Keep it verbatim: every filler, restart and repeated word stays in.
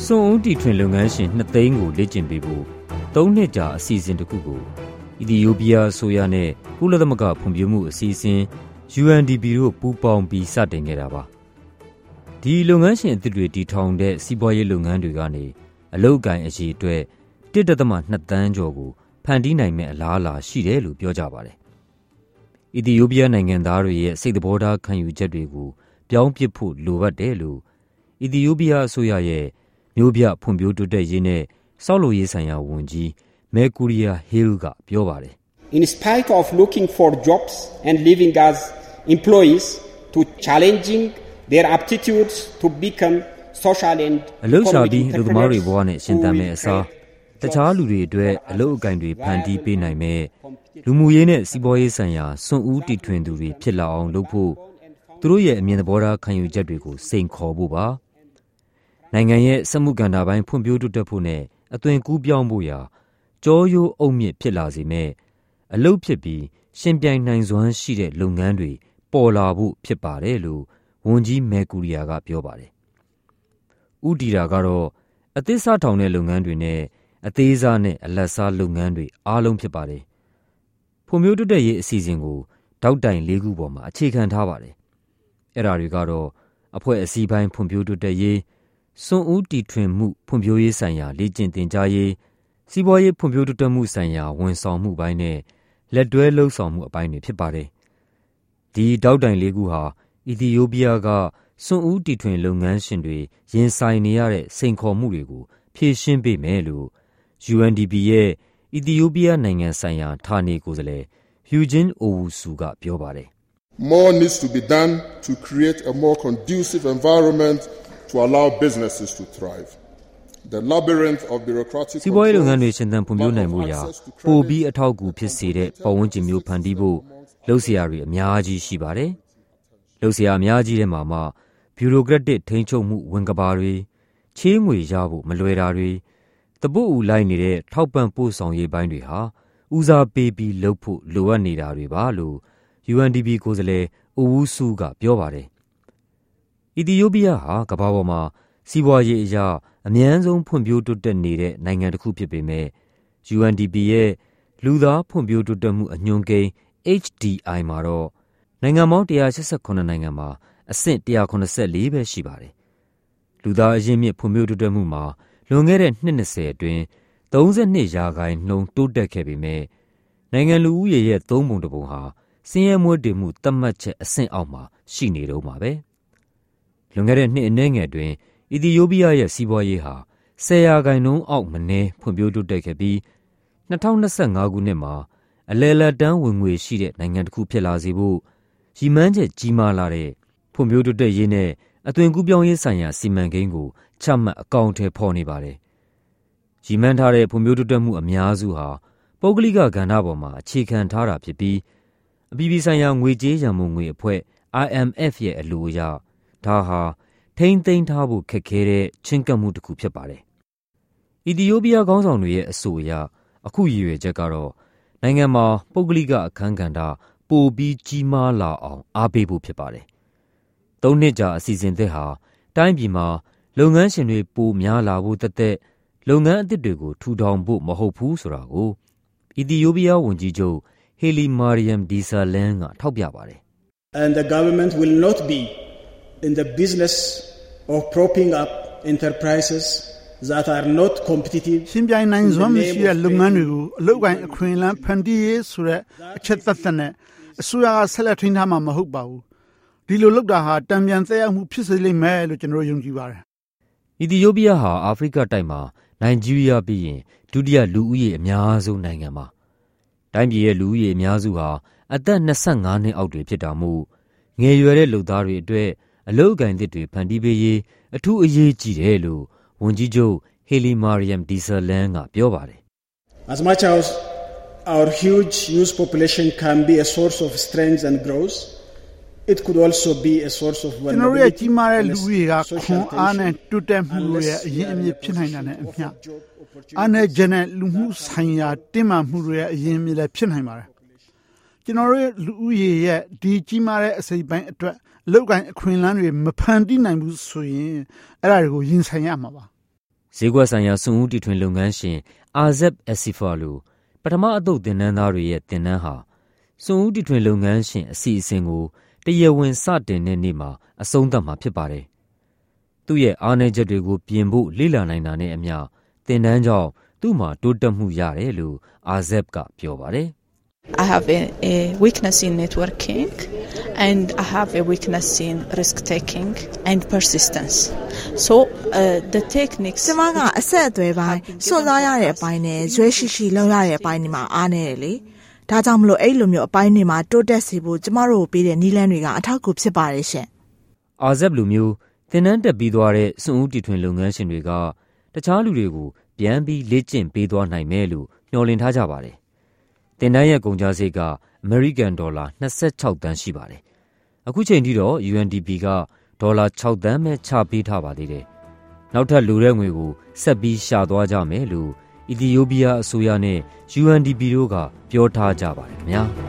စွန့်ဦးတီထွင်လုပ်ငန်းရှင်နှစ်သိန်းကိုလေ့ကျင့်ပေးဖို့သုံးနှစ်ကြာအစီအစဉ်တစ်ခုကိုအီသီယိုးပီးယားအစိုးရနဲ့ကုလသမဂ္ဂဖွံ့ဖြိုးမှုအစီအစဉ် ယူ အန် ဒီ ပီ တို့ပူးပေါင်းပြီးစတင်ခဲ့တာပါဒီလုပ်ငန်းရှင်အသစ်တွေတည်ထောင်တဲ့စီးပွားရေးလုပ်ငန်းတွေကနေအလုပ်အကိုင်အရေးအတွက် တစ်ဒသမ နှစ်သန်းကျော်ကိုဖန်တီးနိုင်မဲ့အလားအလာရှိတယ်လို့ပြောကြပါတယ်အီသီယိုးပီးယားနိုင်ငံသားတွေရဲ့စိတ်သဘောထားခံယူချက်တွေကိုပြောင်းပစ်ဖို့လိုအပ်တယ်လို့အီသီယိုးပီးယားအစိုးရရဲ့မြို့ပြဖွံ့ဖြိုးတိုးတက်ရေးနဲ့ဆောက်လုပ်ရေးဆိုင်ရာဝန်ကြီးမဲကူရီယာဟေးလ်ကပြောပါတယ် In spite of looking for jobs and living as employees to challenging their aptitudes to become social and အလုပ်ရှာပြီးလူသမားတွေဘဝနဲ့ရှင်သန်မဲ့အစားတခြားလူတွေအတွက်အလုပ်အကင်တွေဖန်တီးပေးနိုင်မဲ့လူမှုရေးနဲ့စီးပွားရေးဆိုင်ရာစွန့်ဦးတီထွင်သူတွေဖြစ်လာအောင်လုပ်ဖို့သူတို့ရဲ့အမြင်သဘောထားခံယူချက်တွေကိုစိန်ခေါ်ဖို့ပါနိုင်ငံရဲ့စက်မှုကဏ္ဍပိုင်းဖွံ့ဖြိုးတိုးတက်ဖို့နဲ့အသွင်ကူးပြောင်းဖို့ရာကြောရိုးအုံမြင့်ဖြစ်လာစေမဲ့အလုပ်ဖြစ်ပြီးရှင်ပြိုင်နိုင်စွမ်းရှိတဲ့လုပ်ငန်းတွေပေါ်လာဖို့ဖြစ်ပါတယ်လို့ဝန်ကြီးမဲကူရီယာကပြောပါတယ်။ဥတီတာကတော့အသစ်စထောင်တဲ့လုပ်ငန်းတွေနဲ့အသေးစားနဲ့အလတ်စားလုပ်ငန်းတွေအားလုံးဖြစ်ပါတယ်။ဖွံ့ဖြိုးတိုးတက်ရေးအစီအစဉ်ကိုတောက်တိုင်လေးခုပေါ်မှာအခြေခံထားပါတယ်။အဲ့ဒါတွေကတော့အဖွဲ့အစည်းပိုင်းဖွံ့ဖြိုးတိုးတက်ရေးစွန့်ဦးတီထွင်မှုဖွံ့ဖြိုးရေးဆိုင်ရာလေ့ကျင့်သင်ကြားရေးစီးပွားရေးဖွံ့ဖြိုးတိုးတက်မှုဆိုင်ရာဝန်ဆောင်မှုပိုင်းနဲ့လက်တွဲလှုပ်ဆောင်မှုအပိုင်းတွေဖြစ်ပါတယ်။ဒီတောက်တိုင်လေးခုဟာအီသီယိုးပီးယားကစွန့်ဦးတီထွင်လုပ်ငန်းရှင်တွေရင်ဆိုင်နေရတဲ့စိန်ခေါ်မှုတွေကိုဖြေရှင်းပေးမယ်လို့ ယူ အန် ဒီ ပီ ရဲ့အီသီယိုးပီးယားနိုင်ငံဆိုင်ရာဌာနေကိုယ်စားလှယ် Eugene Owusu ကပြောပါတယ်။ More needs to be done to create a more conducive environment to allow businesses to thrive. The labyrinth of bureaucratic စီးပွားရေးလုပ်ငန်းတွေရှင်သန်ဖွံ့ဖြိုးနိုင်မှုရာပိုပြီးအထောက်အကူဖြစ်စေတဲ့ပတ်ဝန်းကျင်မျိုးဖန်တီးဖို့လှုပ်ရှားတွေအများကြီးရှိပါတယ်။လှုပ်ရှားအများကြီးထဲမှာမှဘျူရိုကရက်တစ်ထိန်းချုပ်မှုဝင်ကဘာတွေချေးငွေရဖို့မလွယ်တာတွေတပုတ်အူလိုက်နေတဲ့ထောက်ပံ့ပို့ဆောင်ရေးပိုင်းတွေဟာဦးစားပေးပြီးလုပ်ဖို့လိုအပ်နေတာတွေပါလို့ ယူ အန် ဒီ ပီ ကိုယ်စားလှယ်အိုဝူဆူကပြောပါတယ်။အီသီယိုးပီးယားဟာကမ္ဘာပေါ်မှာစီးပွားရေးအရာအမြန်ဆုံးဖွံ့ဖြိုးတိုးတက်နေတဲ့နိုင်ငံတစ်ခုဖြစ်ပေမဲ့ ယူ အန် ဒီ ပီ ရဲ့လူသားဖွံ့ဖြိုးတိုးတက်မှုအညွှန်းကိန်း H D I မှာတော့နိုင်ငံပေါင်းone hundred eighty-sevenနိုင်ငံမှာအဆင့်one hundred seventy-fourပဲရှိပါတယ်။လူသားအရင်းမြစ်ဖွံ့ဖြိုးတိုးတက်မှုမှာလွန်ခဲ့တဲ့နှစ်twentyအတွင်းthirty-twoရာခိုင်နှုန်းတိုးတက်ခဲ့ပေမဲ့နိုင်ငံလူဦးရေရဲ့သုံးပုံတစ်ပုံဟာဆင်းရဲမွဲတေမှုသတ်မှတ်ချက်အဆင့်အောက်မှာရှိနေတော့မှာပဲ။လွန်ခဲ့တဲ့နှစ်အနည်းငယ်အတွင်းအီသီယိုးပီးယားရဲ့စီးပွားရေးဟာtenရာခိုင်နှုန်းအောက်မနည်းဖွံ့ဖြိုးတိုးတက်ခဲ့ပြီးtwenty twenty-fiveခုနှစ်မှာအလယ်အလတ်တန်းဝင်ငွေရှိတဲ့နိုင်ငံတစ်ခုဖြစ်လာစေဖို့ရည်မှန်းချက်ကြီးမားလာတဲ့ဖွံ့ဖြိုးတိုးတက်ရေးနဲ့အသွင်ကူးပြောင်းရေးဆိုင်ရာစီမံကိန်းကိုချမှတ်အကောင်အထည်ဖော်နေပါတယ်။ရည်မှန်းထားတဲ့ဖွံ့ဖြိုးတိုးတက်မှုအများစုဟာပုဂ္ဂလိကကဏ္ဍပေါ်မှာအခြေခံထားတာဖြစ်ပြီးအပြည်ပြည်ဆိုင်ရာငွေကြေးရန်ပုံငွေအဖွဲ့ I M F ရဲ့အလိုအရဒါဟာထိန်းသိမ်းထားဖို့ခက်ခဲတဲ့ချဉ်းကပ်မှုတစ်ခုဖြစ်ပါတယ်။အီသီယိုးပီးယားခေါင်းဆောင်တွေရဲ့အဆိုအရအခုရည်ရွယ်ချက်ကတော့နိုင်ငံမှာပုဂ္ဂလိကအခန်းကဏ္ဍပိုပြီးကြီးမားလာအောင်အားပေးဖို့ဖြစ်ပါတယ်။သုံးနှစ်ကြာအစီအစဉ်သစ်ဟာတိုင်းပြည်မှာလုပ်ငန်းရှင်တွေပိုများလာဖို့သက်သက်လုပ်ငန်းအသစ်တွေကိုထူထောင်ဖို့မဟုတ်ဘူးဆိုတာကိုအီသီယိုးပီးယားဝန်ကြီးချုပ်ဟေလီမာရီယမ်ဒီဆာလန်ကထောက်ပြပါတယ်။ And the government will not be in the business of propping up enterprises that are not competitive ရှင်ပြိုင်နိုင်စွမ်းမရှိတဲ့လုပ်ငန်းတွေကိုအလုပ်ကိုင်အခွင့်အလမ်းဖန်တီးရေးဆိုတဲ့အချက်သက်သက်နဲ့အစိုးရကဆက်လက်ထိန်းထားမှာမဟုတ်ပါဘူးဒီလိုလုပ်တာဟာတံပြန်သက်ရောက်မှုဖြစ်စေလိမ့်မယ်လို့ကျွန်တော်ယုံကြည်ပါတယ်အီသီယိုးပီးယားဟာအာဖရိကတိုက်မှာနိုင်ဂျီးရီးယားပြီးရင်ဒုတိယလူဦးရေအများဆုံးနိုင်ငံပါတိုင်းပြည်ရဲ့လူဦးရေအများစုဟာအသက်twenty-fiveနှစ်အောက်တွေဖြစ်တာမို့ငယ်ရွယ်တဲ့လုပ်သားတွေအတွက်အလုပ်အကိုင်သစ်တွေဖန်တီးပေးရေးအထူးအရေးကြီးတယ်လို့ဝန်ကြီးချုပ်ဟေလီမာရီယမ်ဒီဆာလန်ကပြောပါတယ် As much as our huge youth population can be a source of strength and growth it could also be a source of vulnerability ကျွန်တော်ရဲ့ကြီးမားတဲ့လူဦးရေကခွန်အားနဲ့တိုးတက်မှုရဲ့အရင်အမြစ်ဖြစ်နိုင်တာနဲ့အမျှအားနဲ့ဂျန်နဲ့လူမှုဆိုင်ရာတင်းမာမှုတွေရဲ့အရင်အမြစ်လည်းဖြစ်နိုင်ပါတယ်ကျွန်တော်ရဲ့လူဦးရေရဲ့ဒီကြီးမားတဲ့အစိပ်ပိုင်းအတွက်အလုပ်ကိုင်အခွင့်အလမ်းတွေမဖန်တီးနိုင်ဘူးဆိုရင်အဲ့ဒါတွေကိုရင်ဆိုင်ရမှာပါဈေးကွက်ဆိုင်ရာစွန့်ဦးတီထွင်လုပ်ငန်းရှင် Azeb Asifa လိုပထမအသုတ်သင်တန်းသားတွေရဲ့သင်တန်းဟာစွန့်ဦးတီထွင်လုပ်ငန်းရှင်အစီအစဉ်ကိုတရားဝင်စတင်တဲ့နေ့မှာအဆုံးသတ်မှာဖြစ်ပါတယ်။သူ့ရဲ့အားနည်းချက်တွေကိုပြင်ဖို့လေ့လာနိုင်တာနဲ့အမျှသင်တန်းကြောင့်သူ့မှာတိုးတက်မှုရတယ်လို့ Azeb ကပြောပါတယ်။ I have a, a weakness in networking and I have a weakness in risk taking and persistence. So uh, the techniques ကျမကအဆက်အသွယ်ပိုင်းစွန့်စားရတဲ့အပိုင်းနဲ့ရွေးရှိရှိလုပ်ရတဲ့အပိုင်းတွေမှာအားနည်းတယ်လေ။ဒါကြောင့်မလို့အဲ့လိုမျိုးအပိုင်းတွေမှာတိုးတက်စေဖို့ကျမတို့ပေးတဲ့နည်းလမ်းတွေကအထောက်အကူဖြစ်ပါတယ်ရှင်။ Azeb လူမျိုးသင်တန်းတက်ပြီးသွားတဲ့စွန့်ဦးတီထွင်လုပ်ငန်းရှင်တွေကတခြားလူတွေကိုပြန်ပြီးလေ့ကျင့်ပေးသွားနိုင်မယ်လို့မျှော်လင့်ထားကြပါတယ်။သင်တန်းရဲ့ကုန်ကျစရိတ်ကအမေရိကန်ဒေါ်လာ၂၆သန်းရှိပါတယ်။အခုချိန်ထိတော့ U N D P ကဒေါ်လာ၆သန်းပဲချပေးထားပါသေးတယ်။နောက်ထပ်လိုတဲ့ငွေကိုဆက်ပြီးရှာသွားကြမယ်လို့အီသီယိုးပီးယားအစိုးရနဲ့ U N D P တို့ကပြောထားကြပါတယ်ခင်ဗျာ။